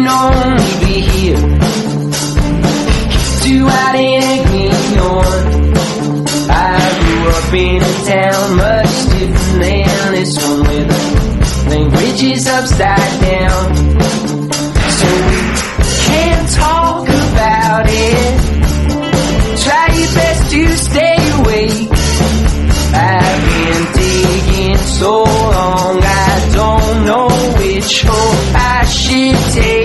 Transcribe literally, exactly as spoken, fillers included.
can only be here. Too out and ignored. I grew up in a town much different than this one, where the language is upside down. So we can't talk about it. Try your best to stay awake. I've been digging so long, I don't know which hole I should take.